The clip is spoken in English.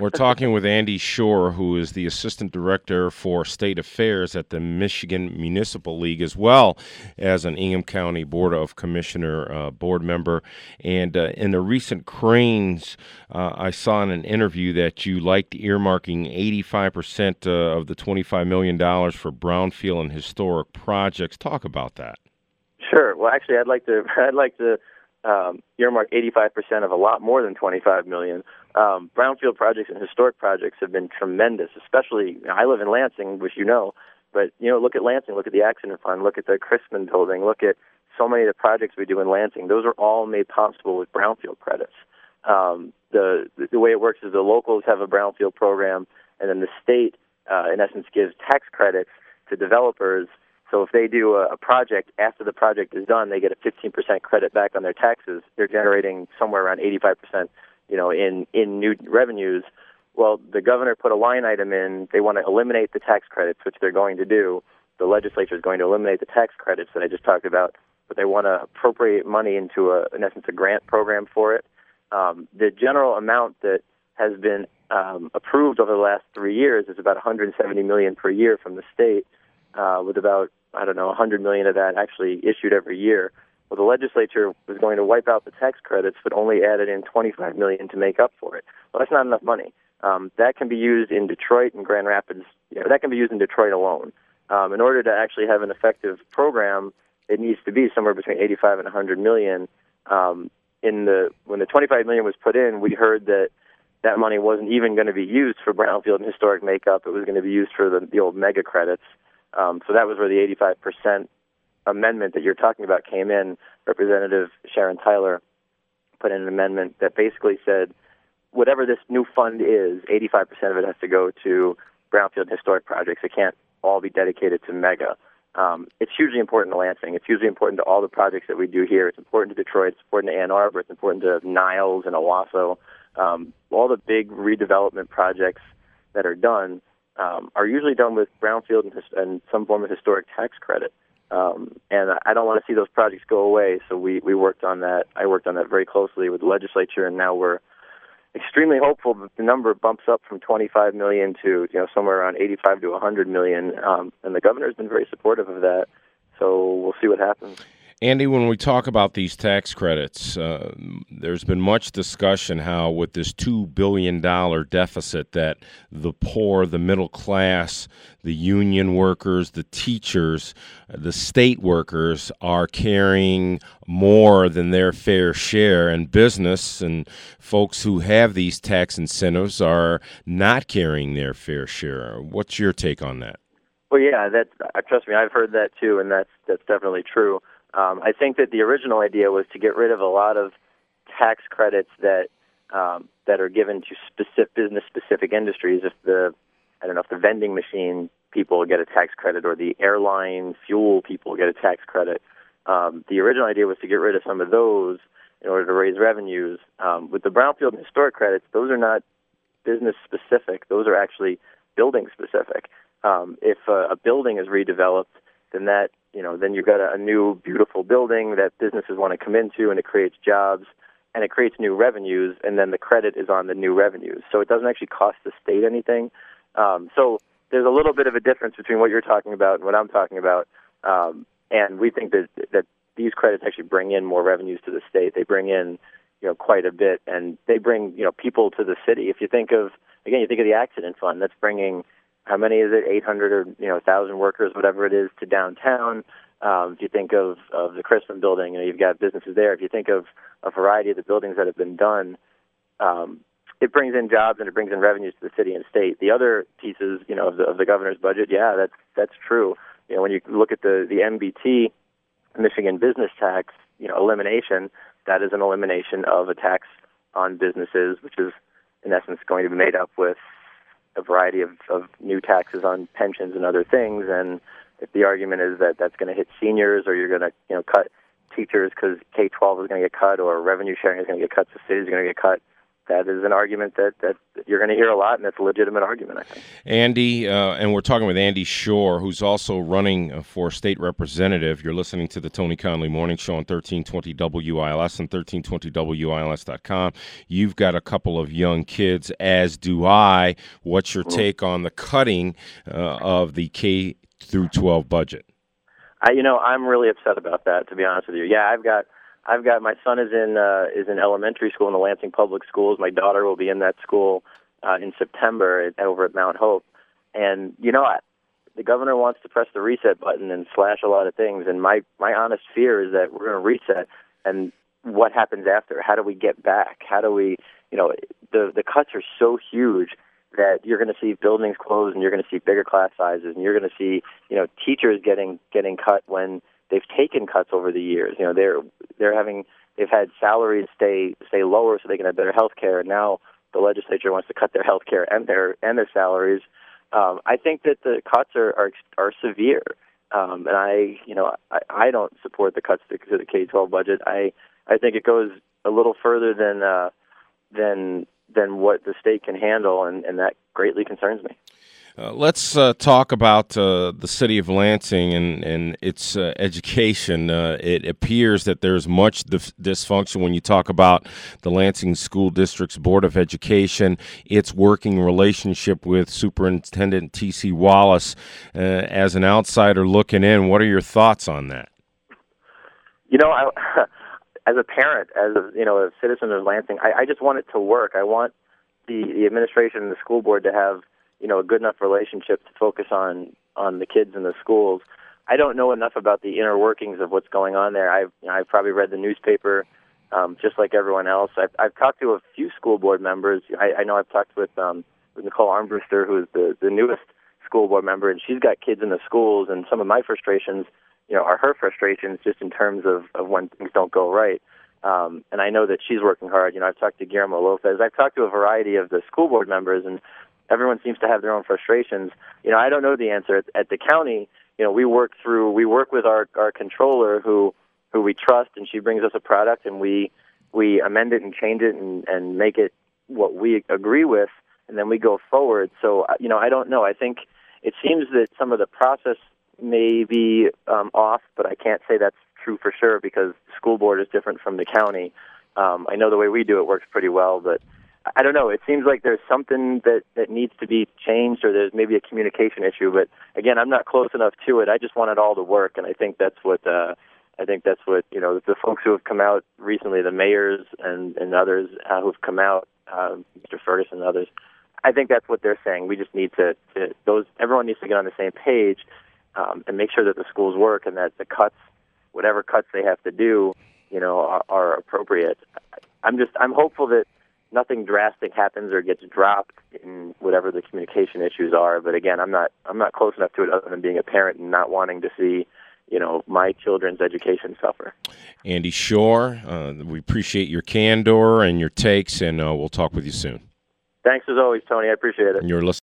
We're talking with Andy Shore, who is the Assistant Director for State Affairs at the Michigan Municipal League, as well as an Ingham County Board of Commissioner board member. And in the recent Cranes, I saw in an interview that you liked earmarking 85% of the $25 million for brownfield and historic projects. Talk about that. Sure. Well, actually, I'd like to earmark 85% of a lot more than $25 million. Brownfield projects and historic projects have been tremendous, especially, I live in Lansing, which you know, but, look at Lansing, look at the Accident Fund, look at the Christman Building, look at so many of the projects we do in Lansing. Those are all made possible with brownfield credits. The way it works is the locals have a brownfield program, and then the state, in essence, gives tax credits to developers. So if they do a project, after the project is done, they get a 15% credit back on their taxes. They're generating somewhere around 85%, in new revenues. Well, the governor put a line item in. They want to eliminate the tax credits, which they're going to do. The legislature is going to eliminate the tax credits that I just talked about, but they want to appropriate money into, in essence, a grant program for it. The general amount that has been approved over the last 3 years is about $170 million per year from the state, with about $100 million of that actually issued every year. Well, the legislature was going to wipe out the tax credits, but only added in $25 million to make up for it. Well, that's not enough money. That can be used in Detroit and Grand Rapids. That can be used in Detroit alone. In order to actually have an effective program, it needs to be somewhere between 85 and 100 million. When the 25 million was put in, we heard that money wasn't even going to be used for brownfield and historic makeup. It was going to be used for the old mega credits. So that was where the 85% amendment that you're talking about came in. Representative Sharon Tyler put in an amendment that basically said, whatever this new fund is, 85% of it has to go to brownfield and historic projects. It can't all be dedicated to mega. It's hugely important to Lansing. It's hugely important to all the projects that we do here. It's important to Detroit. It's important to Ann Arbor. It's important to Niles and Owasso. All the big redevelopment projects that are done are usually done with brownfield and some form of historic tax credit. And I don't want to see those projects go away, so we worked on that. I worked on that very closely with the legislature, and now we're extremely hopeful that the number bumps up from 25 million to somewhere around 85 to 100 million. And the governor's been very supportive of that, so we'll see what happens. Andy, when we talk about these tax credits, there's been much discussion how with this $2 billion deficit that the poor, the middle class, the union workers, the teachers, the state workers are carrying more than their fair share, and business and folks who have these tax incentives are not carrying their fair share. What's your take on that? Well, yeah, trust me, I've heard that too, and that's definitely true. I think that the original idea was to get rid of a lot of tax credits that are given to business-specific industries. If the vending machine people get a tax credit, or the airline fuel people get a tax credit. The original idea was to get rid of some of those in order to raise revenues. With the brownfield and historic credits, those are not business-specific. Those are actually building-specific. If a building is redeveloped, then then you've got a new, beautiful building that businesses want to come into, and it creates jobs, and it creates new revenues, and then the credit is on the new revenues. So it doesn't actually cost the state anything. So there's a little bit of a difference between what you're talking about and what I'm talking about. And we think that these credits actually bring in more revenues to the state. They bring in, quite a bit, and they bring, people to the city. If you think of the Accident Fund, that's bringing, how many is it, 800 or 1,000 workers, whatever it is, to downtown. If you think of the Christman Building, you've got businesses there. If you think of a variety of the buildings that have been done, it brings in jobs and it brings in revenues to the city and state. The other pieces, of the governor's budget, yeah, that's true. When you look at the MBT, Michigan Business Tax, elimination, that is an elimination of a tax on businesses, which is in essence going to be made up with a variety of new taxes on pensions and other things. And if the argument is that that's going to hit seniors, or you're going to cut teachers because K-12 is going to get cut, or revenue sharing is going to get cut, so cities are going to get cut, that is an argument that you're going to hear a lot, and it's a legitimate argument, I think. Andy, and we're talking with Andy Shore, who's also running for state representative. You're listening to the Tony Conley Morning Show on 1320 WILS and 1320WILS.com. You've got a couple of young kids, as do I. What's your take on the cutting of the K through 12 budget? I'm really upset about that, to be honest with you. Yeah, I've got my son is in elementary school in the Lansing Public Schools. My daughter will be in that school in September over at Mount Hope. And the governor wants to press the reset button and slash a lot of things. And my honest fear is that we're going to reset, and what happens after? How do we get back? How do we? The cuts are so huge that you're going to see buildings closed, and you're going to see bigger class sizes, and you're going to see teachers getting cut when they've taken cuts over the years. They've had salaries stay lower so they can have better health care, and now the legislature wants to cut their health care and their salaries. I think that the cuts are severe, and I don't support the cuts to the K-12 budget. I think it goes a little further than what the state can handle, and that greatly concerns me. Let's talk about the city of Lansing and its education. It appears that there's much dysfunction when you talk about the Lansing School District's Board of Education, its working relationship with Superintendent T.C. Wallace. As an outsider looking in, what are your thoughts on that? As a parent, as a citizen of Lansing, I just want it to work. I want the administration and the school board to have a good enough relationship to focus on the kids in the schools. I don't know enough about the inner workings of what's going on there. I've probably read the newspaper just like everyone else. I've talked to a few school board members. I know I've talked with Nicole Armbruster, who is the newest school board member, and she's got kids in the schools. And some of my frustrations, are her frustrations just in terms of when things don't go right. And I know that she's working hard. I've talked to Guillermo Lopez. I've talked to a variety of the school board members, and everyone seems to have their own frustrations. I don't know the answer. At the county, we work with our controller who we trust, and she brings us a product, and we amend it and change it and make it what we agree with, and then we go forward. So, I don't know. I think it seems that some of the process may be off, but I can't say that's true for sure because the school board is different from the county. I know the way we do it works pretty well, but I don't know. It seems like there's something that needs to be changed, or there's maybe a communication issue. But again, I'm not close enough to it. I just want it all to work, and I think that's what the folks who have come out recently, the mayors and others who've come out, Mr. Ferguson and others. I think that's what they're saying. We just need to everyone needs to get on the same page and make sure that the schools work and that the cuts, whatever cuts they have to do, are appropriate. I'm hopeful that nothing drastic happens or gets dropped in whatever the communication issues are. But again, I'm not close enough to it other than being a parent and not wanting to see, my children's education suffer. Andy Shore, we appreciate your candor and your takes, and we'll talk with you soon. Thanks as always, Tony. I appreciate it. You're listening.